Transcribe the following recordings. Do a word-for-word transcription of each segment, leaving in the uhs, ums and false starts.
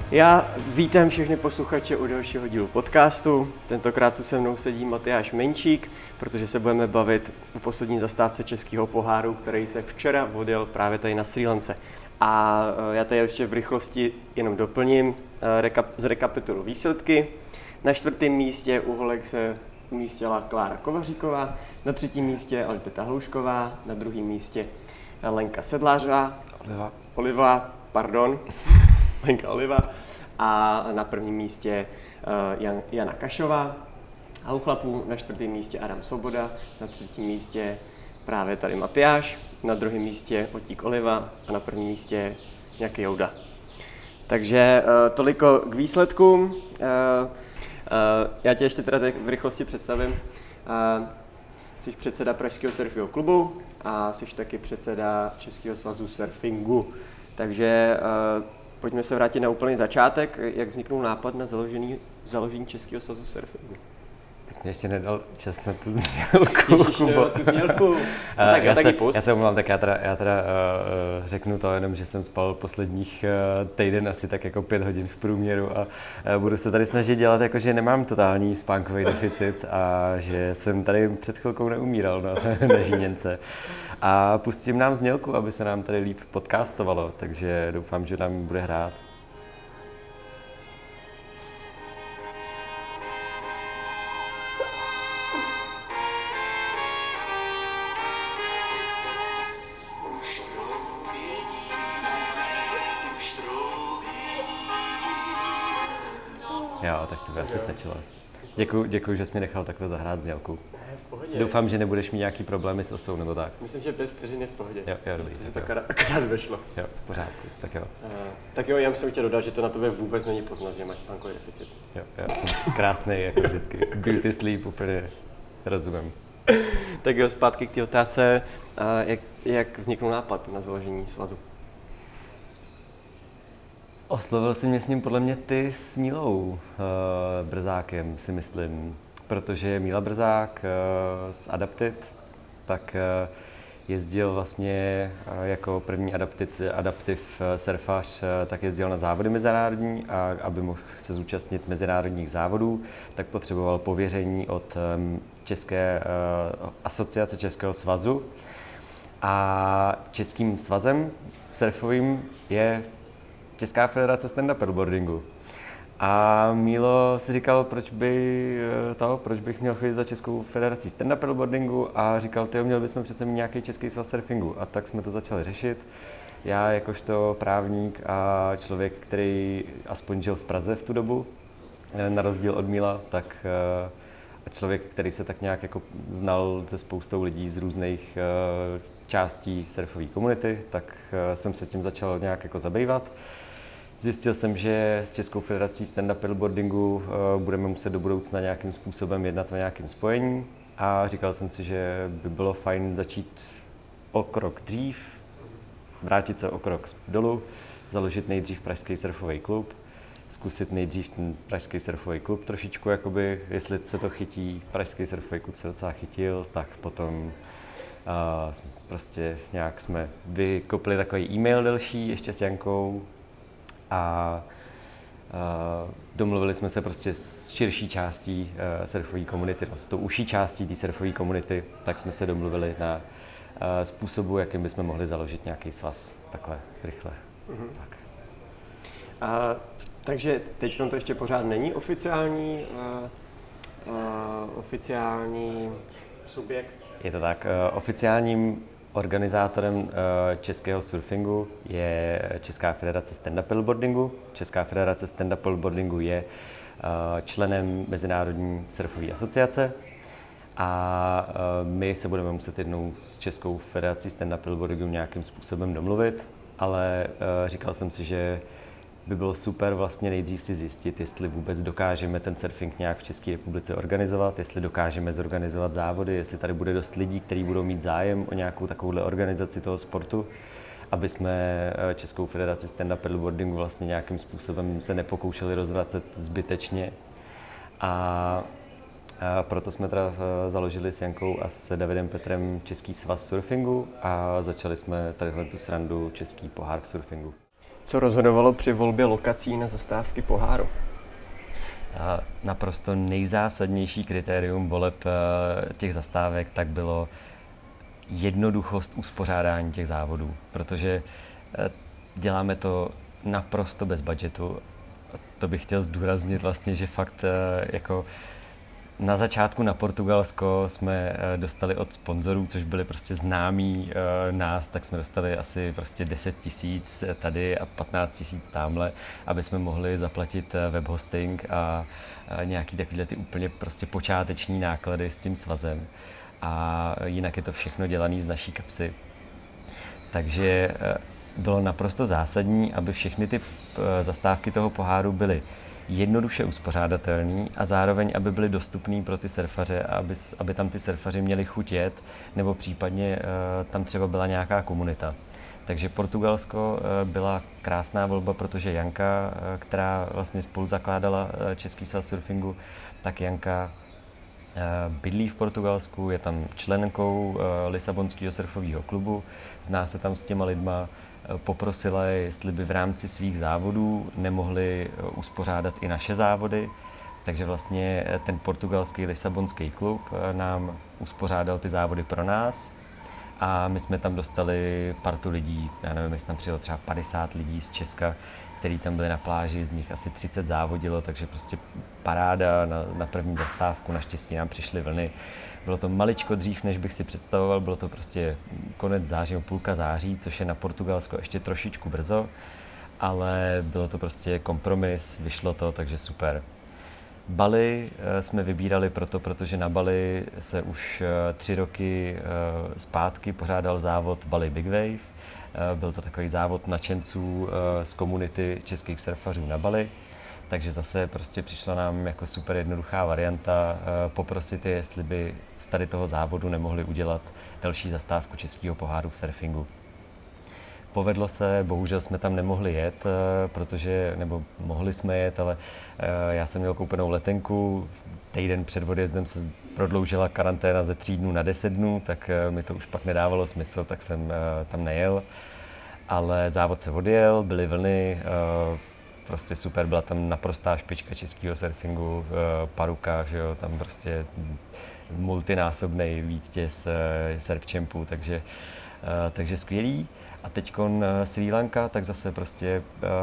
Já vítám všechny posluchače u dalšího dílu podcastu. Tentokrát tu se mnou sedí Matyáš Menčík, protože se budeme bavit o poslední zastávce českého poháru, který se včera odjel právě tady na Srí Lance. A já tady ještě v rychlosti jenom doplním, zrekapituluji výsledky. Na čtvrtém místě u holek se umístila Klára Kovaříková, na třetím místě Alžběta Hloušková, na druhém místě Lenka Sedlářová, Oliva, Oliva pardon, Lenka Oliva, a na prvním místě uh, Jan, Jana Kašová. A u chlapů na čtvrtém místě Adam Svoboda, na třetím místě právě tady Matyáš, na druhém místě Otík Oliva a na prvním místě nějaký Jouda. Takže uh, toliko k výsledkům. Uh, uh, já tě ještě teda v rychlosti představím. Uh, jsi předseda Pražského surfového klubu a jsi taky předseda Českého svazu surfingu. Takže uh, pojďme se vrátit na úplný začátek. Jak vzniknul nápad na založení, založení Českého svazu surfingu? Ty jsi mě ještě nedal čas na tu znělku. Ježiš, nedal tu znělku. No, tak já, já, se, post. já se omlouvám, tak já teda, já teda uh, řeknu to jenom, že jsem spal posledních uh, týden asi tak jako pět hodin v průměru a uh, budu se tady snažit dělat jako, že nemám totální spánkový deficit a že jsem tady před chvilkou neumíral na, na Žíněnce. A pustím nám znělku, aby se nám tady líp podcastovalo, takže doufám, že nám bude hrát. Jo, tak to by asi stačilo. Děkuju, děkuju, že jsi mi nechal takhle zahrát znělku. Doufám, že nebudeš mít nějaký problémy s osou, nebo tak. Myslím, že bez vteřin je v pohodě. Jo, jo, dobrý. To se tak akorát vešlo. Jo, v pořádku, tak jo. Uh, tak jo, já jsem chtěl dodat, že to na tobě vůbec není poznat, že máš spánkový deficit. Jo, jo, jsem krásnej, jako vždycky. Beauty sleep, úplně rozumím. Tak jo, zpátky k té otázce, uh, jak, jak vzniknul nápad na založení svazu? Oslovil jsi mě s ním podle mě ty s Mílou uh, Brzákem, si myslím. Protože Míla Brzák uh, z Adapted, tak uh, jezdil vlastně uh, jako první adaptiv, adaptiv uh, surfař, uh, tak jezdil na závody mezinárodní a aby mohl se zúčastnit mezinárodních závodů, tak potřeboval pověření od um, České uh, asociace Českého svazu. A Českým svazem surfovým je Česká federace stand-up paddleboardingu. A Mílo si říkal, proč, by to, proč bych měl chodit za Českou federací stand-up paddleboardingu a říkal, tyjo, měli bychom přece mít nějaký český svaz surfingu. A tak jsme to začali řešit. Já jakožto právník a člověk, který aspoň žil v Praze v tu dobu, na rozdíl od Míla, tak a člověk, který se tak nějak jako znal se spoustou lidí z různých částí surfové komunity, tak jsem se tím začal nějak jako zabývat. Zjistil jsem, že s Českou federací stand-up paddleboardingu uh, budeme muset do budoucna nějakým způsobem jednat o nějakém spojení a říkal jsem si, že by bylo fajn začít o krok dřív, vrátit se o krok dolů, založit nejdřív Pražský surfový klub, zkusit nejdřív ten Pražský surfový klub trošičku, jakoby, jestli se to chytí, Pražský surfový klub se docela chytil, tak potom uh, prostě nějak jsme vykopli takový e-mail delší ještě s Jankou, a uh, domluvili jsme se prostě s širší částí uh, surfové komunity, no, s tou užší částí té surfové komunity, tak jsme se domluvili na uh, způsobu, jakým bychom mohli založit nějaký svaz takhle rychle. Mm-hmm. Tak. A, takže teď to ještě pořád není oficiální, uh, uh, oficiální subjekt? Je to tak, uh, oficiálním organizátorem českého surfingu je Česká federace stand-up paddleboardingu. Česká federace stand-up paddleboardingu je členem Mezinárodní surfové asociace a my se budeme muset jednou s Českou federací stand-up paddleboardingu nějakým způsobem domluvit, ale říkal jsem si, že by bylo super vlastně nejdřív si zjistit, jestli vůbec dokážeme ten surfing nějak v České republice organizovat, jestli dokážeme zorganizovat závody, jestli tady bude dost lidí, kteří budou mít zájem o nějakou takovouhle organizaci toho sportu, aby jsme Českou federaci stand-up paddleboardingu vlastně nějakým způsobem se nepokoušeli rozvracet zbytečně. A, a proto jsme teda založili s Jankou a s Davidem Petrem Český svaz surfingu a začali jsme tadyhle tu srandu Český pohár v surfingu. Co rozhodovalo při volbě lokací na zastávky poháru? A naprosto nejzásadnější kritérium voleb těch zastávek tak bylo jednoduchost uspořádání těch závodů, protože děláme to naprosto bez budgetu. To bych chtěl zdůraznit vlastně, že fakt jako na začátku na Portugalsko jsme dostali od sponzorů, což byli prostě známí nás, tak jsme dostali asi prostě deset tisíc tady a patnáct tisíc tamhle, aby jsme mohli zaplatit web hosting a nějaký takovýhle ty úplně prostě počáteční náklady s tím svazem. A jinak je to všechno dělané z naší kapsy. Takže bylo naprosto zásadní, aby všechny ty zastávky toho poháru byly jednoduše uspořádatelný a zároveň, aby byly dostupný pro ty surfaře, aby, aby tam ty surfaři měli chuť jet, nebo případně tam třeba byla nějaká komunita. Takže Portugalsko byla krásná volba, protože Janka, která vlastně spolu zakládala Český svaz surfingu, tak Janka bydlí v Portugalsku, je tam členkou Lisabonského surfového klubu, zná se tam s těma lidma, poprosila je, jestli by v rámci svých závodů nemohli uspořádat i naše závody, takže vlastně ten portugalský Lisabonský klub nám uspořádal ty závody pro nás a my jsme tam dostali partu lidí, já nevím, jestli tam přijelo třeba padesát lidí z Česka, který tam byli na pláži, z nich asi třicet závodilo, takže prostě paráda na, na první zastávku, naštěstí nám přišly vlny. Bylo to maličko dřív, než bych si představoval, bylo to prostě konec září, půlka září, což je na Portugalsko ještě trošičku brzo, ale bylo to prostě kompromis, vyšlo to, takže super. Bali jsme vybírali proto, protože na Bali se už tři roky zpátky pořádal závod Bali Big Wave. Byl to takový závod nadšenců z komunity českých surfařů na Bali. Takže zase prostě přišla nám jako super jednoduchá varianta poprosit je, jestli by z tady toho závodu nemohli udělat další zastávku Českého poháru v surfingu. Povedlo se, bohužel jsme tam nemohli jet, protože, nebo mohli jsme jet, ale já jsem měl koupenou letenku, týden před odjezdem se prodloužila karanténa ze tří dnů na deset dnů, tak mi to už pak nedávalo smysl, tak jsem tam nejel. Ale závod se odjel, byly vlny, prostě super, byla tam naprostá špička českého surfingu, Paruka, že jo, tam prostě multinásobný vítěz surf champu, takže, takže skvělý. A teďkon Srí Lanka, tak zase prostě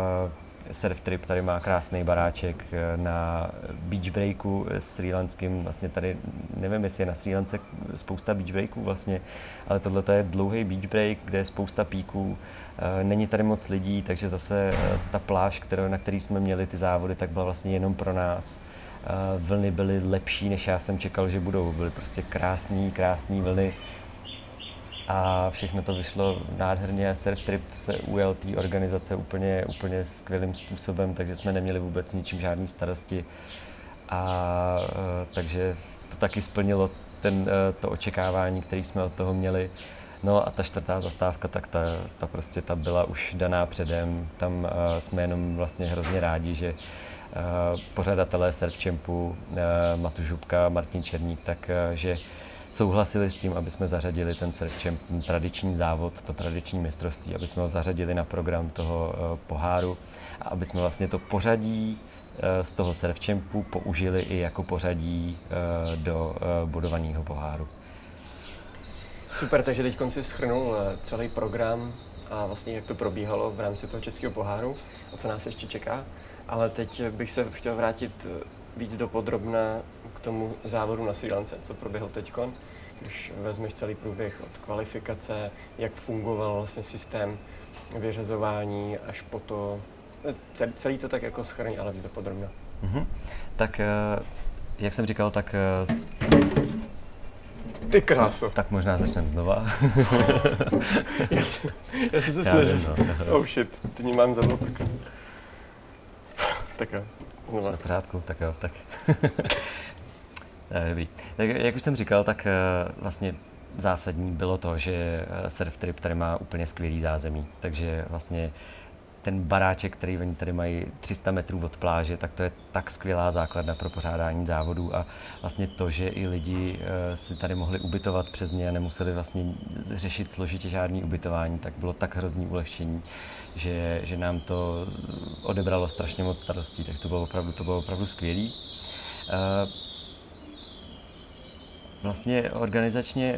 surf trip tady má krásný baráček na beach breaku srílanským, vlastně tady nevím, jestli je na Srí Lance spousta beach breaků vlastně, ale tohle je dlouhý beach break, kde je spousta píků, není tady moc lidí, takže zase ta pláž, kterou, na který jsme měli ty závody, tak byla vlastně jenom pro nás. Vlny byly lepší, než já jsem čekal, že budou, byly prostě krásný, krásný vlny. A všechno to vyšlo nádherně, surf trip se ujel té organizace úplně, úplně skvělým způsobem, takže jsme neměli vůbec ničím žádný starosti. A takže to taky splnilo ten, to očekávání, které jsme od toho měli. No a ta čtvrtá zastávka, tak ta, ta prostě ta byla už daná předem. Tam jsme jenom vlastně hrozně rádi, že pořadatelé surf champu, Matu Žubka, Martin Černík, takže souhlasili s tím, aby jsme zařadili ten surf champ, ten tradiční závod, to tradiční mistrovství, aby jsme ho zařadili na program toho uh, poháru a aby jsme vlastně to pořadí uh, z toho surf champu použili i jako pořadí uh, do uh, budovaného poháru. Super, takže teď si shrnul celý program a vlastně jak to probíhalo v rámci toho českého poháru, o co nás ještě čeká, ale teď bych se chtěl vrátit víc dopodrobna k tomu závodu na Srí Lance, co proběhl teďkon, když vezmeš celý průběh od kvalifikace, jak fungoval vlastně systém vyřazování až po to, celý, celý to tak jako shrň, ale víc dopodrobna. Mm-hmm. Tak jak jsem říkal, tak s... Ty kráso. Tak možná začneme znova. já, se, já jsem se snažil. No. Oh shit, teď mám za tak. Tak jo. Znova. Jsme v pořádku, tak jo, tak. Dobrý. Tak jak už jsem říkal, tak vlastně zásadní bylo to, že surf trip tady má úplně skvělý zázemí, takže vlastně ten baráček, který oni tady mají tři sta metrů od pláže, tak to je tak skvělá základna pro pořádání závodů a vlastně to, že i lidi si tady mohli ubytovat přes ně a nemuseli vlastně řešit složitě žádný ubytování, tak bylo tak hrozný ulehčení, že, že nám to odebralo strašně moc starostí, tak to bylo opravdu, to bylo opravdu skvělý. Vlastně organizačně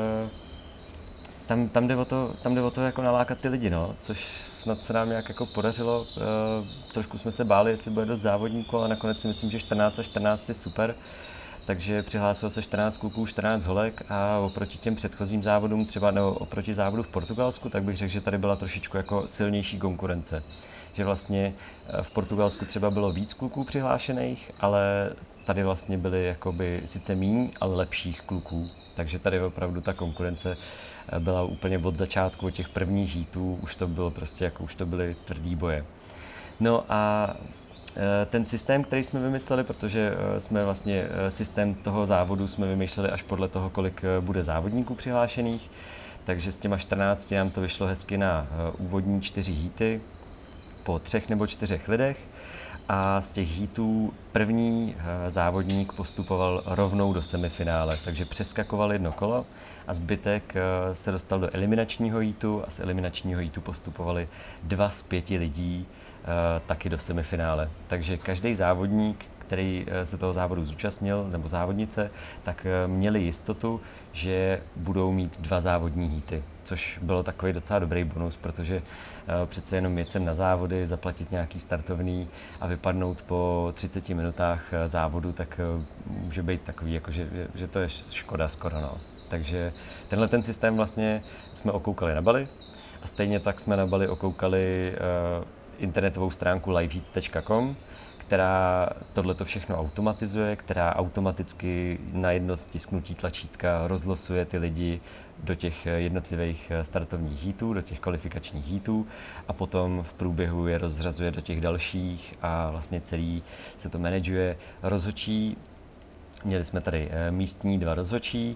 tam, tam, jde o to, tam jde o to jako nalákat ty lidi, no, což snad se nám nějak jako podařilo. Trošku jsme se báli, jestli bude dost závodníků, ale nakonec si myslím, že čtrnáct a čtrnáct je super. Takže přihlásilo se čtrnáct kluků, čtrnáct holek a oproti těm předchozím závodům, třeba nebo oproti závodu v Portugalsku, tak bych řekl, že tady byla trošičku jako silnější konkurence. Že vlastně v Portugalsku třeba bylo víc kluků přihlášených, ale tady vlastně byly jakoby sice míň, ale lepších kluků. Takže tady opravdu ta konkurence byla úplně od začátku, od těch prvních hítů, už to bylo prostě jako už to byly tvrdý boje. No a ten systém, který jsme vymysleli, protože jsme vlastně systém toho závodu jsme vymýšleli až podle toho, kolik bude závodníků přihlášených, takže s těma čtrnácti nám to vyšlo hezky na úvodní čtyři híty po třech nebo čtyřech lidech a z těch hítů první závodník postupoval rovnou do semifinále, takže přeskakoval jedno kolo a zbytek se dostal do eliminačního hítu a z eliminačního hítu postupovali dva z pěti lidí taky do semifinále. Takže každý závodník, který se toho závodu zúčastnil, nebo závodnice, tak měli jistotu, že budou mít dva závodní híty, což bylo takový docela dobrý bonus, protože přece jenom jet sem na závody, zaplatit nějaký startovný a vypadnout po třiceti minutách závodu, tak může být takový, jako že, že to je škoda skoro. No. Takže tenhle ten systém vlastně jsme okoukali na Bali a stejně tak jsme na Bali okoukali uh, internetovou stránku liveheats tečka com, která tohleto všechno automatizuje, která automaticky na jedno stisknutí tlačítka rozlosuje ty lidi do těch jednotlivých startovních hítů, do těch kvalifikačních hítů a potom v průběhu je rozřazuje do těch dalších a vlastně celý se to manažuje. Rozhodčí, měli jsme tady místní dva rozhodčí.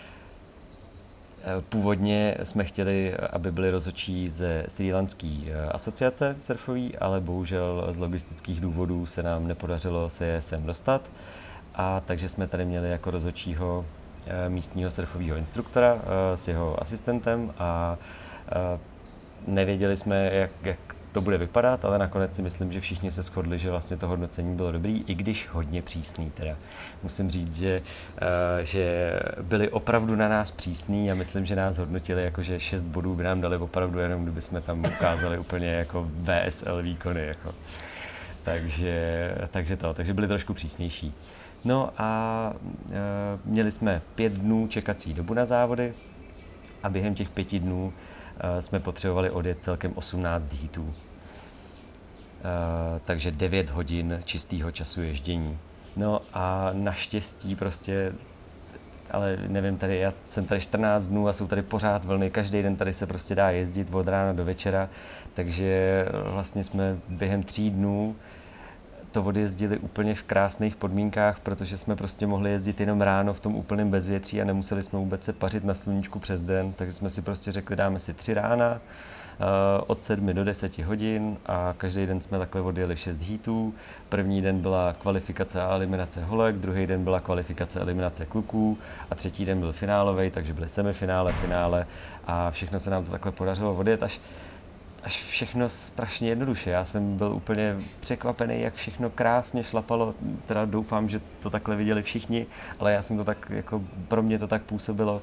Původně jsme chtěli, aby byli rozhodčí ze srílanské asociace surfový, ale bohužel z logistických důvodů se nám nepodařilo se je sem dostat. A takže jsme tady měli jako rozhodčího místního surfového instruktora s jeho asistentem a nevěděli jsme, jak, jak to bude vypadat, ale nakonec si myslím, že všichni se shodli, že vlastně to hodnocení bylo dobrý, i když hodně přísný teda. Musím říct, že, že byli opravdu na nás přísní a myslím, že nás hodnotili jako, že šest bodů by nám dali opravdu jenom, kdyby jsme tam ukázali úplně jako V S L výkony. Jako. Takže, takže to, takže byli trošku přísnější. No a e, měli jsme pět dnů čekací dobu na závody a během těch pěti dnů e, jsme potřebovali odjet celkem osmnáct hítů. E, takže devět hodin čistého času ježdění. No a naštěstí prostě, ale nevím, tady já jsem tady čtrnáct dnů a jsou tady pořád vlny, každý den tady se prostě dá jezdit od rána do večera, takže vlastně jsme během tří dnů to odjezdili úplně v krásných podmínkách, protože jsme prostě mohli jezdit jenom ráno v tom úplném bezvětří a nemuseli jsme vůbec se pařit na sluníčku přes den, takže jsme si prostě řekli, dáme si tři rána od sedmi do deseti hodin a každý den jsme takhle odjeli šest hítů. První den byla kvalifikace a eliminace holek, druhý den byla kvalifikace a eliminace kluků a třetí den byl finálový, takže byly semifinále, finále a všechno se nám to takhle podařilo odjet až až všechno strašně jednoduše. Já jsem byl úplně překvapený, jak všechno krásně šlapalo. Teda doufám, že to takhle viděli všichni, ale já jsem to tak, jako pro mě to tak působilo.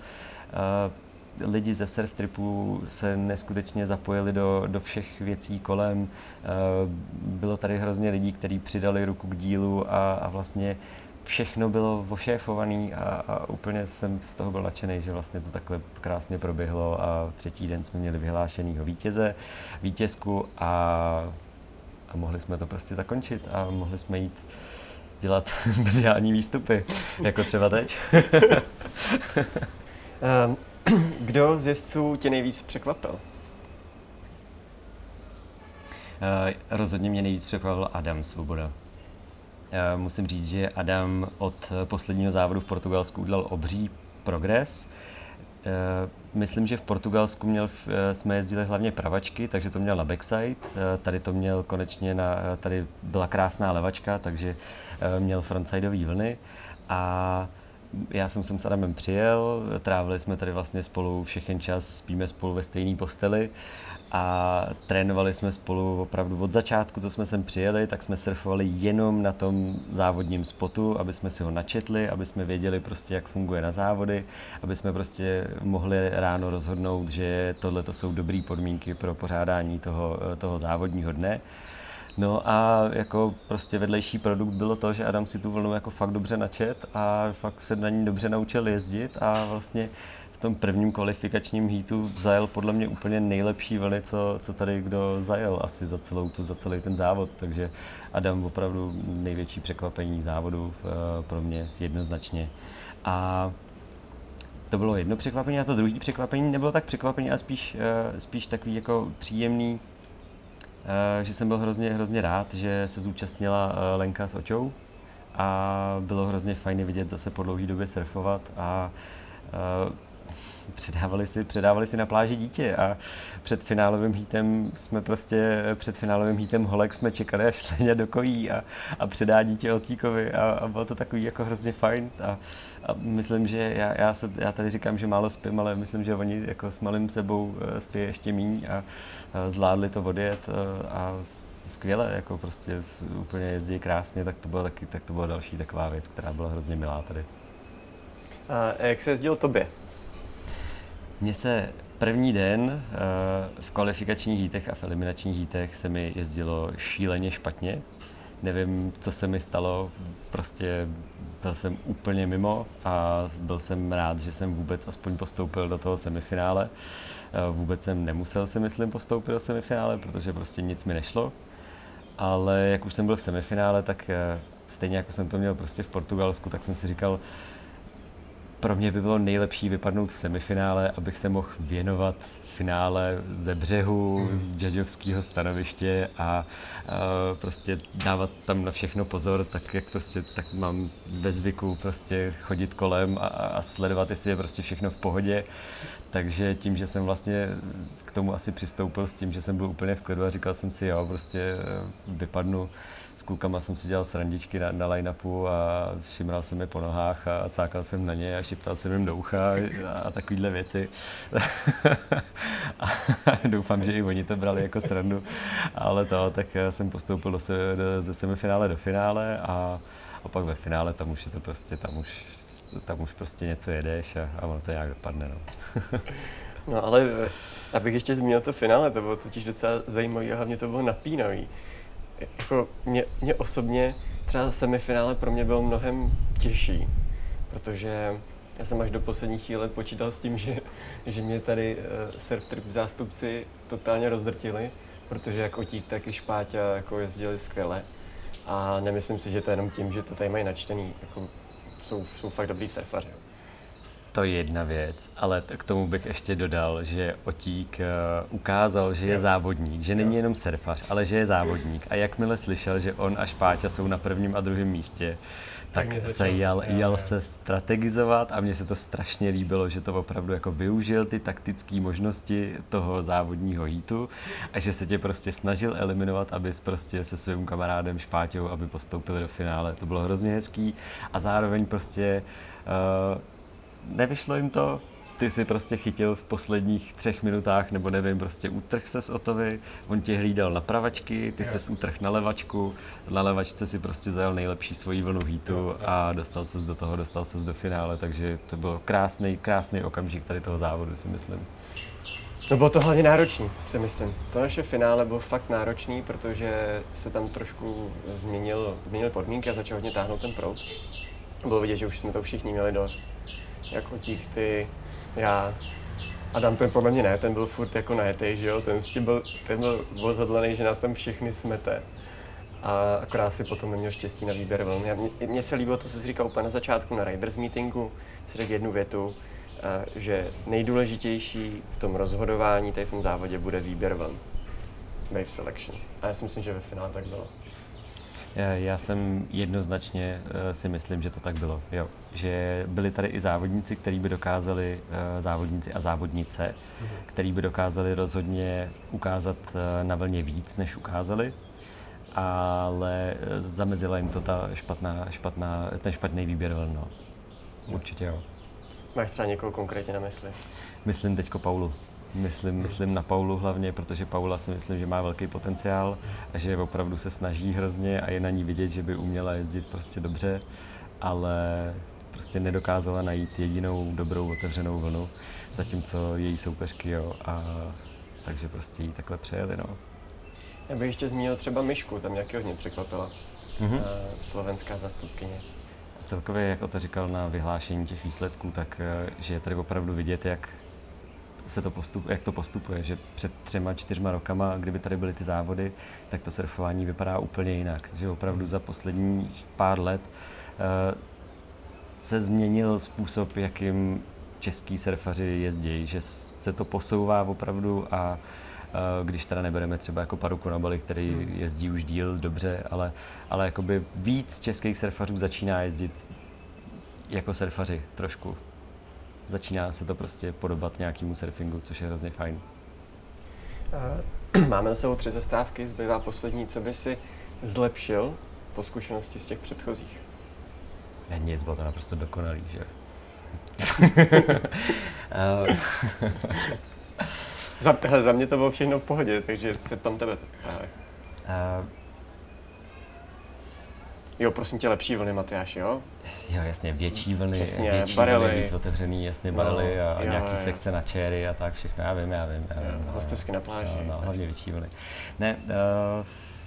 Uh, lidi ze surf tripu se neskutečně zapojili do, do všech věcí kolem. Uh, bylo tady hrozně lidí, kteří přidali ruku k dílu a, a vlastně všechno bylo ošéfované a, a úplně jsem z toho byl nadšený, že vlastně to takhle krásně proběhlo a třetí den jsme měli vyhlášenýho vítěze, vítězku a, a mohli jsme to prostě zakončit a mohli jsme jít dělat mediální výstupy, jako třeba teď. Kdo z jezdců tě nejvíc překvapil? Uh, rozhodně mě nejvíc překvapil Adam Svoboda. Musím říct, že Adam od posledního závodu v Portugalsku udělal obří progres. myslím, že v Portugalsku měl, jsme jezdili hlavně pravačky, takže to měl na backside. Tady to měl konečně na, tady byla krásná levačka, takže měl frontsideový vlny. A já jsem sem s Adamem přijel, trávili jsme tady vlastně spolu všechen čas, spíme spolu ve stejné posteli a trénovali jsme spolu opravdu od začátku, co jsme sem přijeli, tak jsme surfovali jenom na tom závodním spotu, aby jsme si ho načetli, aby jsme věděli prostě, jak funguje na závody, aby jsme prostě mohli ráno rozhodnout, že tohle to jsou dobré podmínky pro pořádání toho, toho závodního dne. No a jako prostě vedlejší produkt bylo to, že Adam si tu vlnu jako fakt dobře načet a fakt se na ní dobře naučil jezdit a vlastně v tom prvním kvalifikačním heatu zajel podle mě úplně nejlepší vlny, co, co tady kdo zajel asi za celou tu, za celý ten závod, takže Adam opravdu největší překvapení závodu pro mě jednoznačně. A to bylo jedno překvapení a to druhé překvapení nebylo tak překvapení, ale spíš, spíš takový jako příjemný, že jsem byl hrozně, hrozně rád, že se zúčastnila Lenka s Oťou a bylo hrozně fajn vidět zase po dlouhé době surfovat a předávali si, předávali si na pláži dítě a před finálovým heatem jsme prostě, před finálovým heatem holek jsme čekali, až Leňa dokojí a, a předá dítě Otíkovi a, a bylo to takový jako hrozně fajn a, a myslím, že já, já, se, já tady říkám, že málo spím, ale myslím, že oni jako s malým sebou spí ještě míň a, a zvládli to odjet a, a skvěle, jako prostě úplně jezdí krásně, tak to bylo taky, tak to byla další taková věc, která byla hrozně milá tady. A jak se jezdilo tobě? Mně se první den v kvalifikačních heatech a v eliminačních heatech se mi jezdilo šíleně špatně. Nevím, co se mi stalo, prostě byl jsem úplně mimo a byl jsem rád, že jsem vůbec aspoň postoupil do toho semifinále. Vůbec jsem nemusel, si myslím, postoupit do semifinále, protože prostě nic mi nešlo. Ale jak už jsem byl v semifinále, tak stejně jako jsem to měl prostě v Portugalsku, tak jsem si říkal, pro mě by bylo nejlepší vypadnout v semifinále, abych se mohl věnovat finále ze břehu, z judgeovského stanoviště a, a prostě dávat tam na všechno pozor, tak jak prostě tak mám ve zvyku prostě chodit kolem a, a sledovat, jestli je prostě všechno v pohodě. Takže tím, že jsem vlastně k tomu asi přistoupil s tím, že jsem byl úplně v klidu a říkal jsem si, jo, prostě vypadnu. S klukama jsem si dělal srandičky na, na line-upu a šimral jsem je po nohách a cákal jsem na ně a šeptal jsem jim do ucha a, a takovýhle věci. A doufám, že i oni to brali jako srandu, ale to, tak jsem postoupil do se, do, ze semifinále do finále a, a pak ve finále tam už je to prostě, tam už, tam už prostě něco jedeš a, a ono to nějak dopadne, no. No ale abych ještě zmínil to finále, to bylo totiž docela zajímavé a hlavně to bylo napínavý. Jako mě, mě osobně třeba semifinále pro mě bylo mnohem těžší, protože já jsem až do poslední chvíle počítal s tím, že, že mě tady uh, surf trip zástupci totálně rozdrtili, protože jak Otík, tak i Špáťa jako jezdili skvěle a nemyslím si, že to je jenom tím, že to tady mají načtený, jako jsou, jsou fakt dobrý surfaři. To je jedna věc, ale k tomu bych ještě dodal, že Otík uh, ukázal, že je závodník, že není jenom surfař, ale že je závodník. A jakmile slyšel, že on a Špáťa jsou na prvním a druhém místě, tak, tak se jel, jel se strategizovat a mně se to strašně líbilo, že to opravdu jako využil ty taktické možnosti toho závodního heatu a že se tě prostě snažil eliminovat, abys prostě se svým kamarádem Špáťou, aby postoupili do finále. To bylo hrozně hezký a zároveň prostě uh, nevyšlo jim to, ty si prostě chytil v posledních třech minutách, nebo nevím, prostě utrh ses Otovi, on tě hlídal na pravačky, ty ses utrh na levačku, na levačce si prostě zajel nejlepší svoji vlnu heatu a dostal ses do toho, dostal ses do finále, takže to byl krásný, krásný okamžik tady toho závodu, si myslím. No bylo to hlavně náročný, si myslím. To naše finále bylo fakt náročný, protože se tam trošku změnil, změnil podmínky a začal hodně táhnout ten proud. Bylo vidět, že už jsme to všichni měli dost. Jak Otík, ty, já. Adam ten podle mě ne, ten byl furt jako najetej, že jo, ten, byl, ten byl odhodlaný, že nás tam všechny smete. A akorát si potom neměl štěstí na výběr vln. Mně se líbilo to, co jsi říkal úplně na začátku na Riders meetingu, si řekl jednu větu, že nejdůležitější v tom rozhodování, tady v tom závodě, bude výběr vln. Wave selection. A já si myslím, že ve finále tak bylo. Já jsem jednoznačně si myslím, že to tak bylo, jo. Že byli tady i závodníci, kteří by dokázali, závodníci a závodnice, mm-hmm. kteří by dokázali rozhodně ukázat na vlně víc, než ukázali, ale zamezila jim to ta špatná, špatná, ten špatný výběr vln, no. Určitě jo. Máš třeba někoho konkrétně na mysli? Myslím teďko Paulu. Myslím, myslím na Paulu hlavně, protože Paula si myslím, že má velký potenciál a že opravdu se snaží hrozně a je na ní vidět, že by uměla jezdit prostě dobře, ale prostě nedokázala najít jedinou dobrou otevřenou vlnu, zatímco její soupeřky, jo, a takže prostě jí takhle přejeli, no. Já bych ještě zmínil třeba Myšku, tam nějaký hodně překvapila, mm-hmm. slovenská zástupkyně. Celkově, jak to říkal na vyhlášení těch výsledků, tak že je tady opravdu vidět, jak se to postup, jak to postupuje, že před třema, čtyřma rokama, kdyby tady byly ty závody, tak to surfování vypadá úplně jinak, že opravdu za poslední pár let uh, se změnil způsob, jakým český surfaři jezdí, že se to posouvá opravdu a uh, když teda nebereme třeba jako Paru Konabali, který jezdí už díl dobře, ale, ale jakoby víc českých surfařů začíná jezdit jako surfaři trošku. Začíná se to prostě podobat nějakému surfingu, což je hrozně fajn. Máme za sebou tři zastávky, zbývá poslední. Co by si zlepšil po zkušenosti z těch předchozích? Ne, nic, bylo to naprosto dokonalý, že? za, hele, za mě to bylo všechno v pohodě, takže se tam tebe. Uh, Jo, prosím tě, lepší vlny, Matyáš, jo? Jo, jasně, větší vlny, Přesně, větší barely. vlny, víc otevřený, jasně, barely no, a, a jo, nějaký jo. sekce na čéry a tak všechno, já vím, já vím, já vím. Jo, hostesky na pláži. Jo, no, hlavně větší vlny. Ne, uh,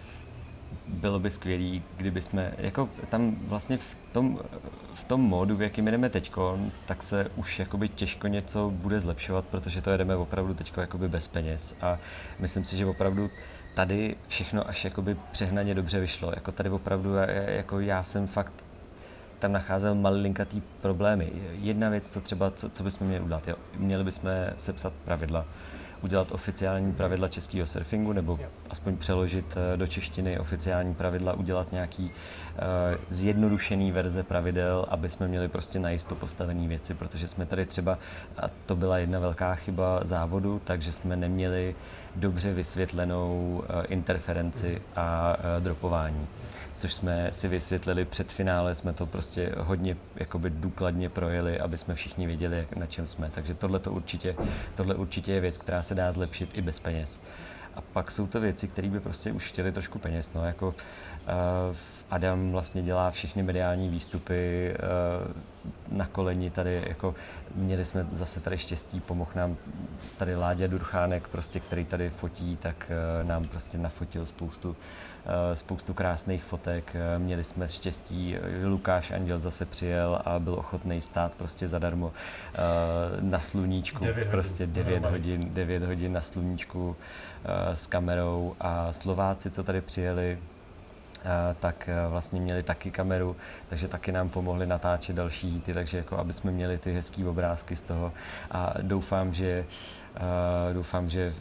bylo by skvělý, kdyby jsme, jako tam vlastně v tom, v tom módu, v jakým jedeme teďko, tak se už jakoby těžko něco bude zlepšovat, protože to jedeme opravdu teďko jakoby bez peněz a myslím si, že opravdu tady všechno až jakoby přehnaně dobře vyšlo. Jako tady opravdu, jako já jsem fakt tam nacházel malinkatý problémy. Jedna věc, co třeba, co, co bychom měli udělat, jo. Měli bychom sepsat pravidla, udělat oficiální pravidla českého surfingu, nebo aspoň přeložit do češtiny oficiální pravidla, udělat nějaký uh, zjednodušený verze pravidel, aby jsme měli prostě najisto postavené věci, protože jsme tady třeba, a to byla jedna velká chyba závodu, takže jsme neměli dobře vysvětlenou uh, interferenci a uh, dropování. Což jsme si vysvětlili před finále, jsme to prostě hodně jakoby důkladně projeli, aby jsme všichni věděli, jak, na čem jsme. Takže tohle to určitě, tohle určitě je věc, která se dá zlepšit i bez peněz. A pak jsou to věci, které by prostě už chtěly trošku peněz. No, jako, uh, Adam vlastně dělá všechny mediální výstupy uh, na koleni tady, jako měli jsme zase tady štěstí, pomohl nám tady Láďa Durchánek, prostě, který tady fotí, tak uh, nám prostě nafotil spoustu spoustu krásných fotek. Měli jsme štěstí, Lukáš Anděl zase přijel a byl ochotný stát prostě zadarmo na sluníčku, prostě devět hodin, devět hodin na sluníčku s kamerou a Slováci, co tady přijeli, tak vlastně měli taky kameru, takže taky nám pomohli natáčet další hity, takže jako aby jsme měli ty hezký obrázky z toho a doufám, že doufám, že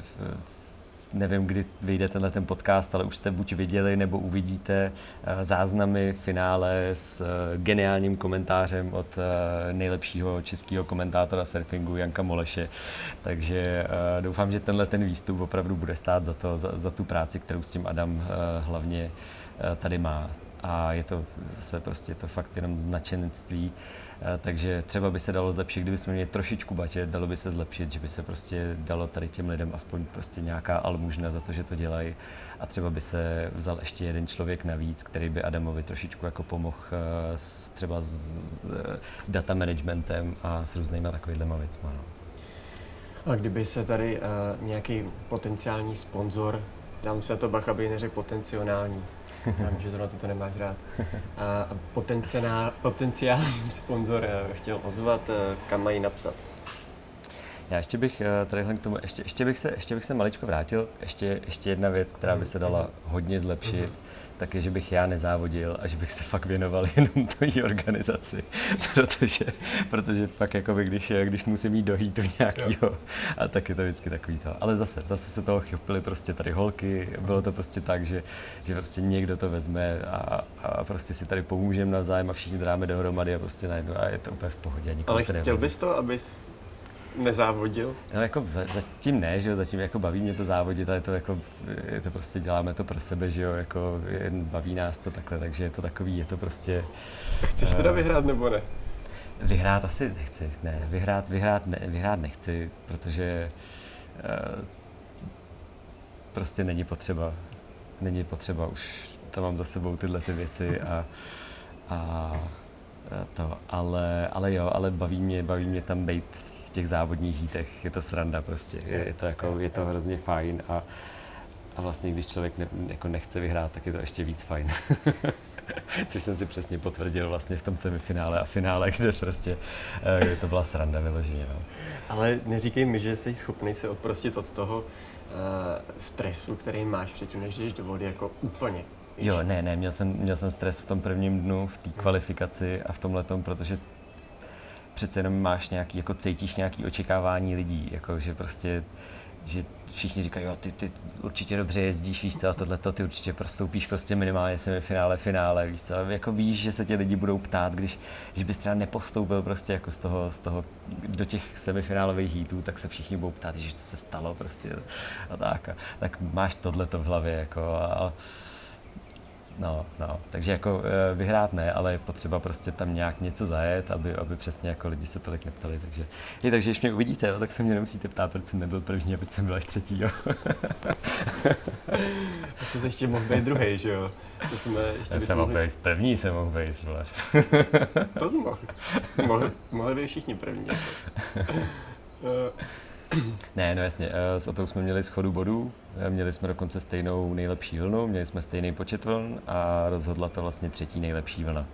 nevím, kdy vyjde tenhle ten podcast, ale už jste buď viděli, nebo uvidíte záznamy finále s geniálním komentářem od nejlepšího českého komentátora surfingu Janka Moleše. Takže doufám, že tenhle ten výstup opravdu bude stát za to, za, za tu práci, kterou s tím Adam hlavně tady má. A je to zase prostě to fakt jenom značenectví. Takže třeba by se dalo zlepšit, kdyby jsme měli trošičku budget, dalo by se zlepšit, že by se prostě dalo tady těm lidem aspoň prostě nějaká almužna za to, že to dělají. A třeba by se vzal ještě jeden člověk navíc, který by Adamovi trošičku jako pomohl s, třeba s data managementem a s různýma takovýhlema věcma. No. A kdyby se tady uh, nějaký potenciální sponzor, dám se to bach, aby neřekl potenciální, já vím, že zrovna ty to nemáš rád, a potenciál, potenciální sponzor chtěl ozvat, kam mají napsat? Já ještě bych tadyhle k tomu, ještě, ještě, bych se, ještě bych se maličko vrátil, ještě, ještě jedna věc, která by se dala hodně zlepšit, mm-hmm. tak je, že bych já nezávodil a že bych se fakt věnoval jenom tvojí organizaci, protože, protože fakt jakoby, když, když musím jít do heatu nějakýho, a tak je to vždycky takový to. Ale zase, zase se toho chopily prostě tady holky, bylo to prostě tak, že, že prostě někdo to vezme a, a prostě si tady pomůžeme navzájem a všichni dáme dohromady a prostě najednou a je to úplně v pohodě. Ale chtěl bys to, abys nezávodil? No jako zatím ne, že jo, zatím jako baví mě to závodit, ale to jako, je to prostě děláme to pro sebe, že jo, jako jen baví nás to takhle, takže je to takový, je to prostě... Chceš teda uh, vyhrát nebo ne? Vyhrát asi nechci, ne, vyhrát, vyhrát, ne, vyhrát nechci, protože uh, prostě není potřeba, není potřeba, už to mám za sebou tyhle ty věci a, a to, ale, ale jo, ale baví mě, baví mě tam být v těch závodních hítech, je to sranda prostě, je, je to jako, je to hrozně fajn a, a vlastně když člověk ne, jako nechce vyhrát, tak je to ještě víc fajn. Což jsem si přesně potvrdil vlastně v tom semifinále a finále, kde prostě kde to byla sranda vyloženě. No. Ale neříkej mi, že jsi schopný se odprostit od toho uh, stresu, který máš předtím, než jdeš do vody, jako úplně. Víš? Jo, ne, ne, měl jsem, měl jsem stres v tom prvním dnu, v té kvalifikaci a v tomhletom, protože přece jenom máš nějaký, jako cítíš nějaký očekávání lidí, jako že prostě, že všichni říkají, jo, ty, ty určitě dobře jezdíš, víš co, a tohleto, ty určitě prostoupíš prostě minimálně semifinále, finále, víš co, jako víš, že se tě lidi budou ptát, když, když bys třeba nepostoupil prostě jako z toho, z toho do těch semifinálových heatů, tak se všichni budou ptát, že co se stalo prostě a tak, a, tak máš tohleto v hlavě, jako a, No, no, takže jako vyhrát ne, ale je potřeba prostě tam nějak něco zajet, aby, aby přesně jako lidi se tolik neptali, takže, je, takže když mě uvidíte, jo, tak se mě nemusíte ptát, proč jsem nebyl první a proč jsem byl až třetí, jo. A to jsi ještě mohl být druhej, že jo? To jsme ještě jsem mohl být první, jsem mohl být, vole. To jsem mohl. Mohli, mohli být všichni první. Ne, no jasně, s Otou jsme měli shodu bodů, měli jsme dokonce stejnou nejlepší vlnu, měli jsme stejný počet vln a rozhodla to vlastně třetí nejlepší vlna.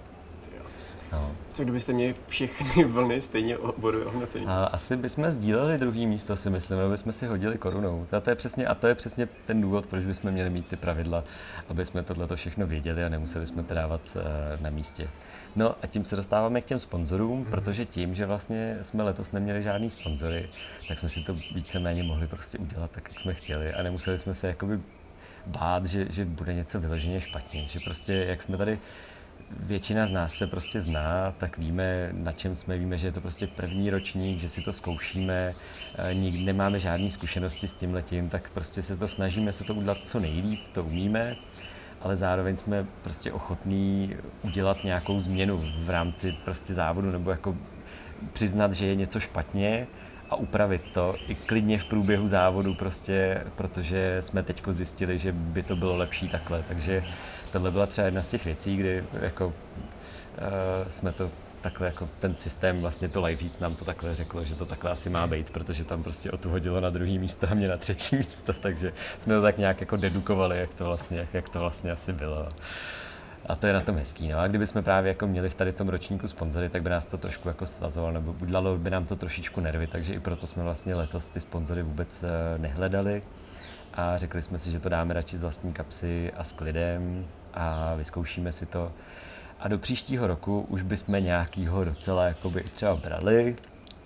No. Co kdybyste měli všechny vlny stejně bodově ohodnocení? A asi bychom sdíleli druhý místo, si myslím, aby jsme si hodili korunou. A to je přesně, a to je přesně ten důvod, proč bychom měli mít ty pravidla, aby jsme tohleto všechno věděli a nemuseli jsme to dávat uh, na místě. No a tím se dostáváme k těm sponzorům, mm-hmm. protože tím, že vlastně jsme letos neměli žádný sponzory, tak jsme si to víceméně mohli prostě udělat tak, jak jsme chtěli a nemuseli jsme se jakoby bát, že, že bude něco vyloženě špatně, že prostě jak jsme tady většina z nás se prostě zná, tak víme, na čem jsme, víme, že je to prostě první ročník, že si to zkoušíme, nikdy nemáme žádné zkušenosti s tímhletím, tak prostě se to snažíme se to udělat co nejlíp, to umíme, ale zároveň jsme prostě ochotní udělat nějakou změnu v rámci prostě závodu nebo jako přiznat, že je něco špatně a upravit to i klidně v průběhu závodu prostě, protože jsme teďko zjistili, že by to bylo lepší takhle, takže tohle byla třeba jedna z těch věcí, kdy jako, uh, jsme to takhle jako ten systém, vlastně to Live Heats nám to takhle řeklo, že to takhle asi má být, protože tam prostě o tu hodilo na druhý místo a mě na třetí místo, takže jsme to tak nějak jako dedukovali, jak to vlastně, jak, jak to vlastně asi bylo. A to je na tom hezký, no a kdybychom právě jako měli v tady tom ročníku sponzory, tak by nás to trošku jako svazovalo, nebo udělalo by nám to trošičku nervy, takže i proto jsme vlastně letos ty sponzory vůbec nehledali a řekli jsme si, že to dáme radši z vlastní kapsy a s klidem a vyzkoušíme si to. A do příštího roku už bychom nějakýho docela jakoby třeba brali.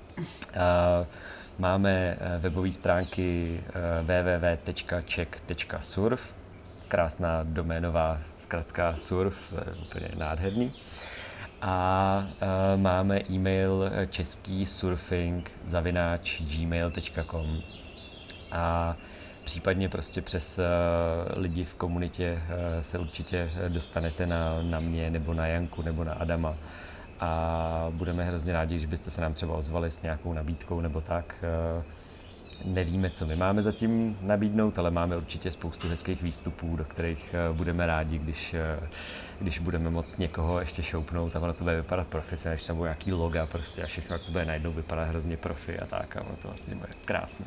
A máme webové stránky w w w tečka czech tečka surf, krásná doménová zkratka surf, úplně nádherný. A máme e-mail český surfing zavináč gmail tečka com a případně prostě přes uh, lidi v komunitě uh, se určitě dostanete na, na mě, nebo na Janku, nebo na Adama. A budeme hrozně rádi, když byste se nám třeba ozvali s nějakou nabídkou nebo tak. Uh, nevíme, co my máme zatím nabídnout, ale máme určitě spoustu hezkých výstupů, do kterých uh, budeme rádi, když, uh, když budeme moct někoho ještě šoupnout a ono to bude vypadat profesionálně, když tam budou nějaký loga prostě a všechno, jak to bude najednou vypadat hrozně profi a tak a ono to vlastně bude krásné.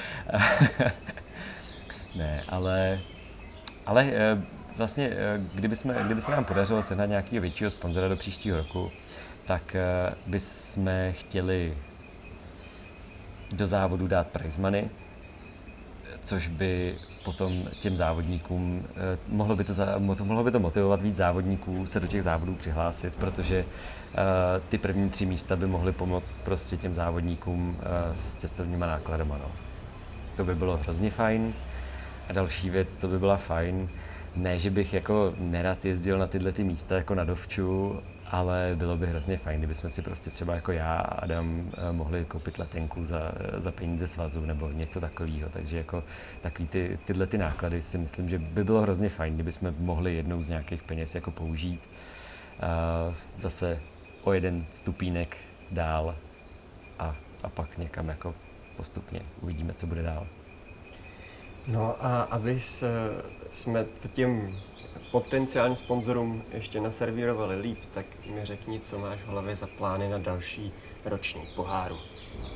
Ne, ale, ale vlastně, kdyby, jsme, kdyby se nám podařilo sehnat nějakého většího sponzora do příštího roku, tak bychom chtěli do závodu dát prize money, což by potom těm závodníkům, mohlo by to, mohlo by to motivovat víc závodníků se do těch závodů přihlásit, protože ty první tři místa by mohly pomoct prostě těm závodníkům s cestovníma nákladama. No. To by bylo hrozně fajn. A další věc, co by byla fajn, ne, že bych jako nerad jezdil na tyhle ty místa jako na dovču, ale bylo by hrozně fajn, kdybychom si prostě třeba jako já a Adam mohli koupit letenku za, za peníze svazu nebo něco takového. Takže jako takový ty, tyhle ty náklady si myslím, že by bylo hrozně fajn, kdybychom mohli jednou z nějakých peněz jako použít. Uh, zase o jeden stupínek dál a, a pak někam jako postupně uvidíme, co bude dál. No a aby jsme to těm potenciálním sponzorům ještě naservírovali líp, tak mi řekni, co máš v hlavě za plány na další ročník poháru. Uh,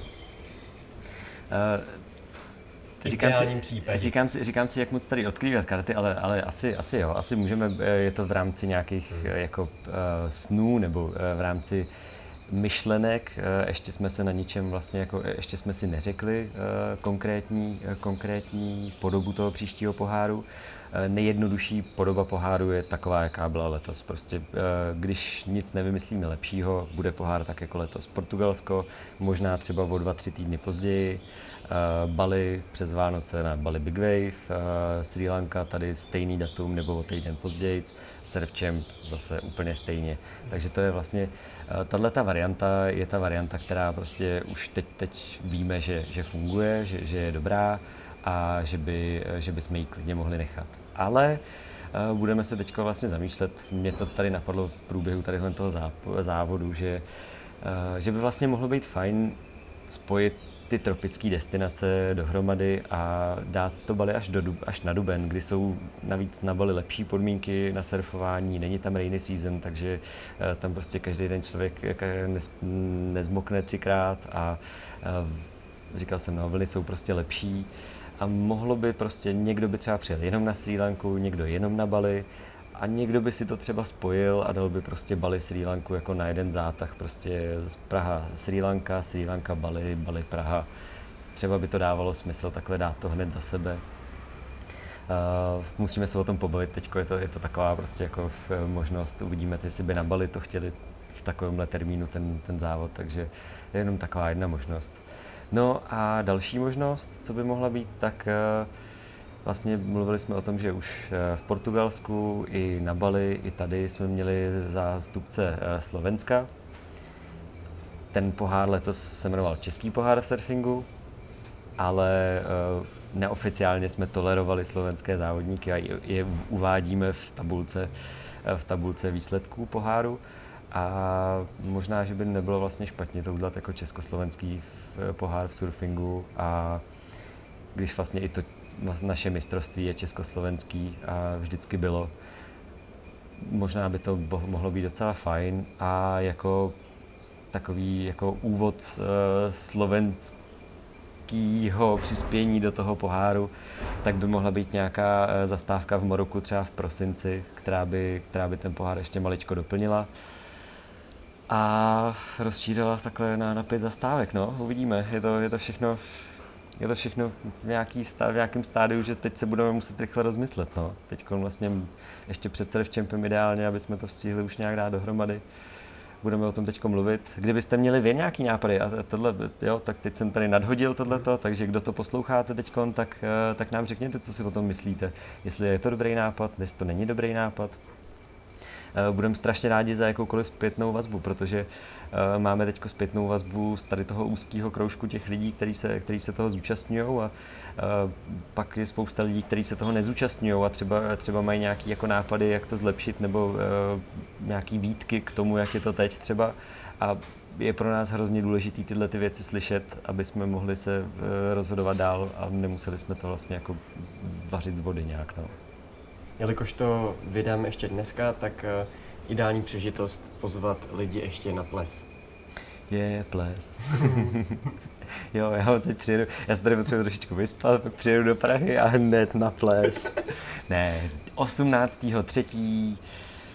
říkám, si, říkám, si, říkám si, jak moc tady odkrývat karty, ale, ale asi, asi jo, asi můžeme, je to v rámci nějakých hmm. jako uh, snů nebo uh, v rámci myšlenek, ještě jsme se na ničem vlastně jako, ještě jsme si neřekli konkrétní, konkrétní podobu toho příštího poháru. Nejjednodušší podoba poháru je taková, jaká byla letos. Prostě když nic nevymyslíme lepšího, bude pohár tak jako letos. Portugalsko, možná třeba o dva, tři týdny později, Bali přes Vánoce na Bali Big Wave, Srí Lanka tady stejný datum nebo o týden později, Surf Champ zase úplně stejně. Takže to je vlastně, tato varianta je ta varianta, která prostě už teď, teď víme, že, že funguje, že, že je dobrá a že, by, že bychom ji klidně mohli nechat. Ale uh, budeme se teď vlastně zamýšlet, mě to tady napadlo v průběhu tadyhle toho závodu, že, uh, že by vlastně mohlo být fajn spojit ty tropické destinace dohromady a dát to Bali až, do, až na duben, kdy jsou navíc na Bali lepší podmínky na surfování, není tam rainy season, takže uh, tam prostě každý den člověk nez, nezmokne třikrát a uh, říkal jsem, no, vlny jsou prostě lepší. A mohlo by prostě, někdo by třeba přijel jenom na Srí Lanku, někdo jenom na Bali a někdo by si to třeba spojil a dal by prostě Bali Srí Lanku jako na jeden zátah, prostě z Praha Srí Lanka, Srí Lanka Bali, Bali Praha. Třeba by to dávalo smysl takhle dát to hned za sebe. Uh, musíme se o tom pobavit, teďko je to, je to taková prostě jako možnost, uvidíme, jestli by na Bali to chtěli v takovémhle termínu ten, ten závod, takže je jenom taková jedna možnost. No a další možnost, co by mohla být, tak vlastně mluvili jsme o tom, že už v Portugalsku i na Bali, i tady jsme měli zástupce Slovenska. Ten pohár letos se jmenoval Český pohár v surfingu, ale neoficiálně jsme tolerovali slovenské závodníky a je uvádíme v tabulce, v tabulce výsledků poháru. A možná, že by nebylo vlastně špatně to udělat jako československý pohár v surfingu a když vlastně i to naše mistrovství je československý a vždycky bylo, možná by to mohlo být docela fajn a jako takový jako úvod uh, slovenského přispění do toho poháru, tak by mohla být nějaká uh, zastávka v Maroku třeba v prosinci, která by, která by ten pohár ještě maličko doplnila. A rozšířila takhle na, na pět zastávek, no, uvidíme, je to, je to všechno, je to všechno v, nějaký stá, v nějakém stádiu, že teď se budeme muset rychle rozmyslet, no. Teď vlastně ještě před Surf Champem ideálně, aby jsme to stihli už nějak dát dohromady. Budeme o tom teď mluvit. Kdybyste měli vy nějaký nápady, a tohle, jo, tak teď jsem tady nadhodil tohleto, takže kdo to posloucháte teď, tak, tak nám řekněte, co si o tom myslíte. Jestli je to dobrý nápad, jestli to není dobrý nápad. Budeme strašně rádi za jakoukoliv zpětnou vazbu, protože uh, máme teď zpětnou vazbu z tady toho úzkého kroužku těch lidí, kteří se, který se toho zúčastňují a uh, pak je spousta lidí, kteří se toho nezúčastňují a třeba, třeba mají nějaké jako nápady, jak to zlepšit nebo uh, nějaké výtky k tomu, jak je to teď třeba. A je pro nás hrozně důležité tyhle ty věci slyšet, aby jsme mohli se uh, rozhodovat dál a nemuseli jsme to vlastně jako vařit z vody nějak. No. Jelikož to vydám ještě dneska, tak uh, ideální příležitost pozvat lidi ještě na ples. Je ples. Jo, já teď přijedu, já se tady potřebuji trošičku vyspat, pak přijedu do Prahy a hned na ples. Ne, osmnáctého třetího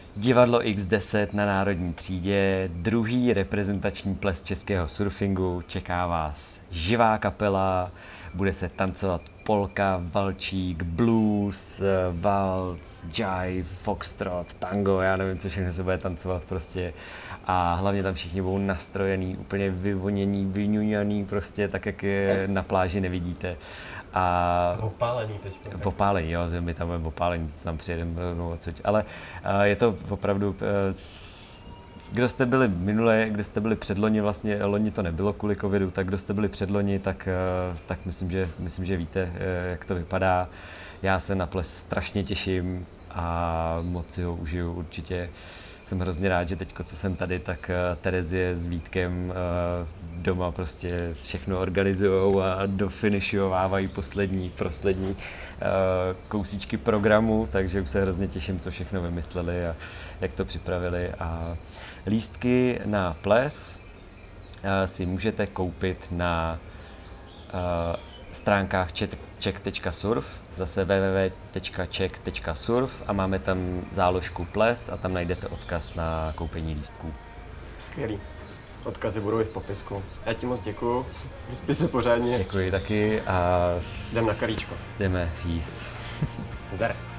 Divadlo iks deset na Národní třídě, druhý reprezentační ples českého surfingu, čeká vás živá kapela, bude se tancovat polka, valčík, blues, waltz, jive, foxtrot, tango, já nevím, co všechno se bude tancovat prostě. A hlavně tam všichni budou nastrojený, úplně vyvoněný, vyňuňaný, prostě tak, jak je na pláži nevidíte. A opálený teďka. Opálený, jo, my tam budeme opálení, tam přijedeme rovnou odsud. Ale uh, je to opravdu, uh, kdo jste byli minule, kdo jste byli předloni, vlastně loni to nebylo kvůli covidu, tak kdo jste byli předloni, tak, uh, tak myslím, že, myslím, že víte, uh, jak to vypadá. Já se na ples strašně těším a moc si ho užiju určitě. Jsem hrozně rád, že teď, co jsem tady, tak Terezie s Vítkem doma prostě všechno organizujou a dofinišovávají poslední, poslední kousíčky programu, takže už se hrozně těším, co všechno vymysleli a jak to připravili. A lístky na ples si můžete koupit na stránkách czech tečka surf, zase w w w tečka czech tečka surf a máme tam záložku ples a tam najdete odkaz na koupení lístků. Skvělý. Odkazy budou i v popisku. Já ti moc děkuju, vyspí se pořádně. Děkuji taky a jdem na kalíčko. Jdeme jíst. Zdar.